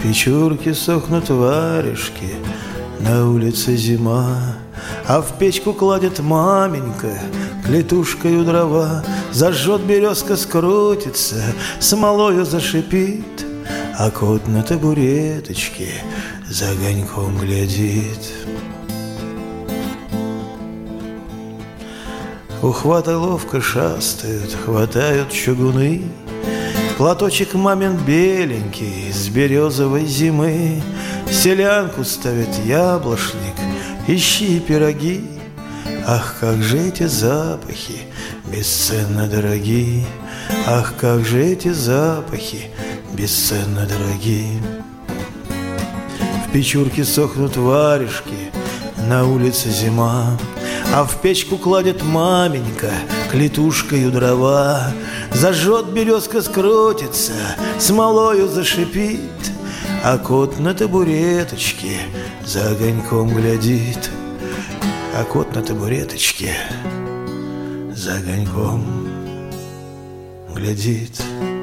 печурке сохнут варежки, на улице зима, а в печку кладет маменька клетушкою дрова. Зажжет березка, скрутится, смолою зашипит, а кот на табуреточке за огоньком глядит. Ухваты ловко шастают, хватают чугуны, платочек мамин беленький с березовой зимы. Селянку ставит яблошник, ищи пироги. Ах, как же эти запахи бесценно дороги! Ах, как же эти запахи бесценно дороги! В печурке сохнут варежки, на улице зима, а в печку кладет маменька клетушкою дрова. Зажжет березка, скрутится, смолою зашипит, а кот на табуреточке за огоньком глядит. А кот на табуреточке за огоньком глядит.